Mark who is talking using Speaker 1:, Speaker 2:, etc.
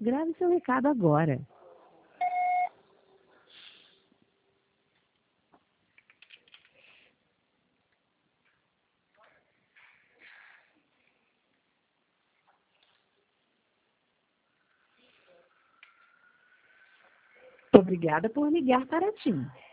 Speaker 1: Grave seu recado agora. Obrigada por ligar para TIM.